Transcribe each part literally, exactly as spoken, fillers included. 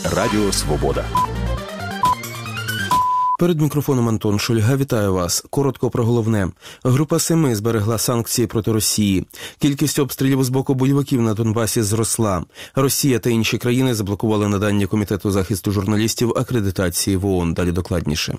Радіо Свобода. Перед мікрофоном Антон Шульга. Вітаю вас. Коротко про головне. Група семи зберегла санкції проти Росії. Кількість обстрілів з боку бойовиків на Донбасі зросла. Росія та інші країни заблокували надання Комітету захисту журналістів акредитації в ООН. Далі докладніше.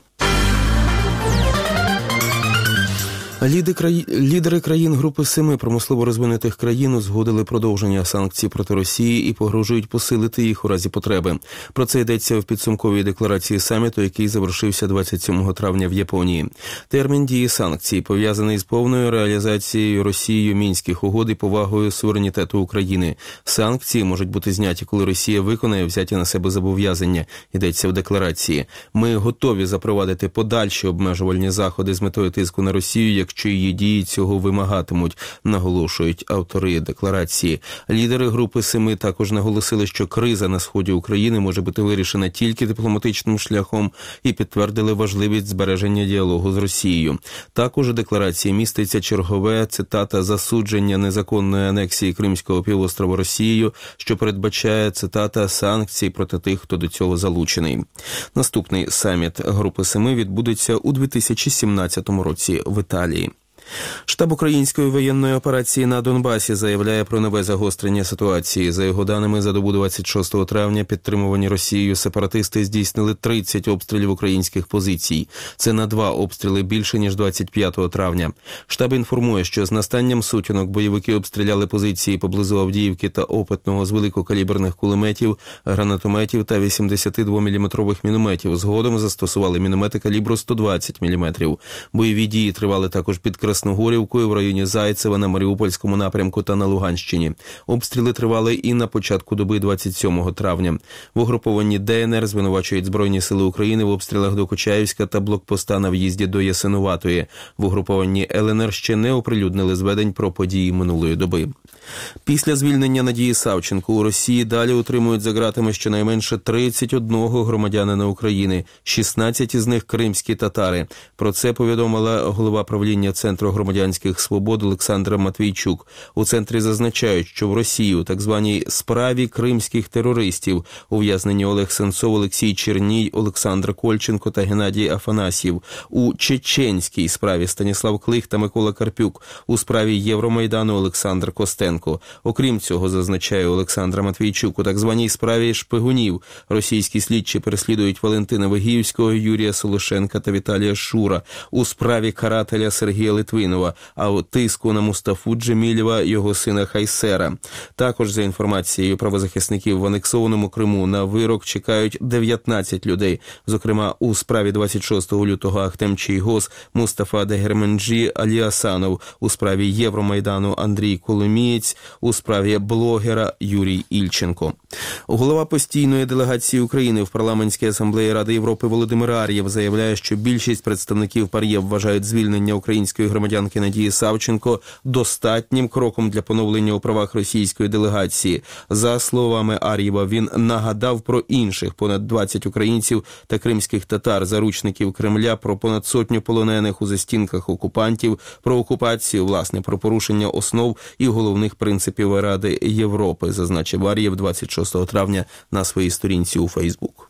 Лідери країн Групи семи промислово розвинутих країн узгодили продовження санкцій проти Росії і погрожують посилити їх у разі потреби. Про це йдеться в підсумковій декларації саміту, який завершився двадцять сьомого травня в Японії. Термін дії санкцій пов'язаний з повною реалізацією Росією Мінських угод і повагою суверенітету України. Санкції можуть бути зняті, коли Росія виконає взяті на себе зобов'язання, йдеться в декларації. Ми готові запровадити подальші обмежувальні заходи з метою тиску на Росію, як що її дії цього вимагатимуть, наголошують автори декларації. Лідери Групи семи також наголосили, що криза на сході України може бути вирішена тільки дипломатичним шляхом і підтвердили важливість збереження діалогу з Росією. Також у декларації міститься чергове, цитата, засудження незаконної анексії Кримського півострова Росією, що передбачає, цитата, санкції проти тих, хто до цього залучений. Наступний саміт Групи семи відбудеться у дві тисячі сімнадцятому році в Італії. Штаб української воєнної операції на Донбасі заявляє про нове загострення ситуації. За його даними, за добу двадцять шостого травня підтримувані Росією сепаратисти здійснили тридцять обстрілів українських позицій. Це на два обстріли більше, ніж двадцять п'ятого травня. Штаб інформує, що з настанням сутінок бойовики обстріляли позиції поблизу Авдіївки та Опитного з великокаліберних кулеметів, гранатометів та вісімдесятидвоміліметрових мінометів. Згодом застосували міномети калібру сто двадцять міліметрів. Бойові дії тривали також під Красногорівкою, в районі Зайцева, на Маріупольському напрямку та на Луганщині. Обстріли тривали і на початку доби двадцять сьомого травня. В угрупованні Де Ен Ер звинувачують Збройні сили України в обстрілах до Кучаївська та блокпоста на в'їзді до Ясинуватої. В угрупованні Ел Ен Ер ще не оприлюднили зведень про події минулої доби. Після звільнення Надії Савченко у Росії далі утримують за ґратами щонайменше тридцять одного громадянина України, шістнадцять із них кримські татари. Про це повідомила голова правління Центру громадянських свобод Олександра Матвійчук. У центрі зазначають, що в Росії у так званій справі кримських терористів ув'язнені Олег Сенцов, Олексій Черній, Олександр Кольченко та Геннадій Афанасьєв. У чеченській справі Станіслав Клих та Микола Карпюк. У справі Євромайдану Олександр Костенко. Окрім цього, зазначає Олександра Матвійчук, у так званій справі шпигунів російські слідчі переслідують Валентина Вигіївського, Юрія Солошенка та Віталія Шура. У справі карателя Сергія Литвинова, а у тиску на Мустафу Джемілєва, його сина Хайсера. Також, за інформацією правозахисників, в анексованому Криму на вирок чекають дев'ятнадцять людей. Зокрема, у справі двадцять шостого лютого Ахтем Чийгоз, Мустафа Дегерменджі, Алі Асанов, у справі Євромайдану Андрій Коломієць, у справі блогера Юрій Ільченко. Голова постійної делегації України в Парламентській асамблеї Ради Європи Володимир Ар'єв заявляє, що більшість представників ПАРЄ вважають звільнення української громадянки Надії Савченко достатнім кроком для поновлення у правах російської делегації. За словами Ар'єва, він нагадав про інших понад двадцять українців та кримських татар, заручників Кремля, про понад сотню полонених у застінках окупантів, про окупацію, власне, про порушення основ і головних принципів Ради Європи, зазначив Ар'єв двадцять шостого травня на своїй сторінці у Фейсбук.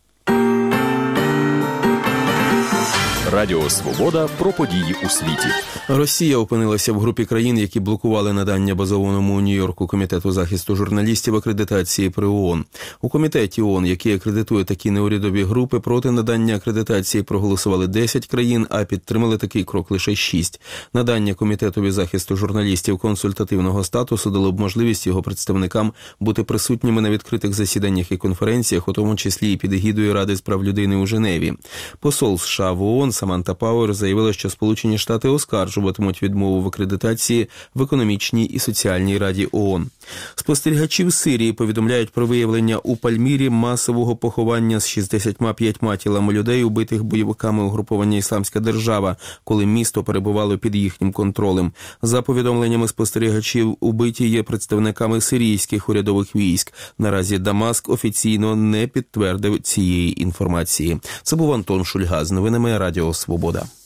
Радіо Свобода про події у світі. Росія опинилася в групі країн, які блокували надання базованому у Нью-Йорку Комітету захисту журналістів акредитації при ООН. У Комітеті ООН, який акредитує такі неурядові групи, проти надання акредитації проголосували десять країн, а підтримали такий крок лише шість. Надання Комітетові захисту журналістів консультативного статусу дало б можливість його представникам бути присутніми на відкритих засіданнях і конференціях, у тому числі і під егідою Ради з прав людини у Женеві. Посол США в ООН Саманта Пауер заявила, що Сполучені Штати оскаржуватимуть відмову в акредитації в економічній і соціальній раді ООН. Спостерігачі в Сирії повідомляють про виявлення у Пальмірі масового поховання з шістдесятьма п'ятьма тілами людей, убитих бойовиками угруповання «Ісламська держава», коли місто перебувало під їхнім контролем. За повідомленнями спостерігачів, убиті є представниками сирійських урядових військ. Наразі Дамаск офіційно не підтвердив цієї інформації. Це був Антон Шульга з новинами Радіо Свобода.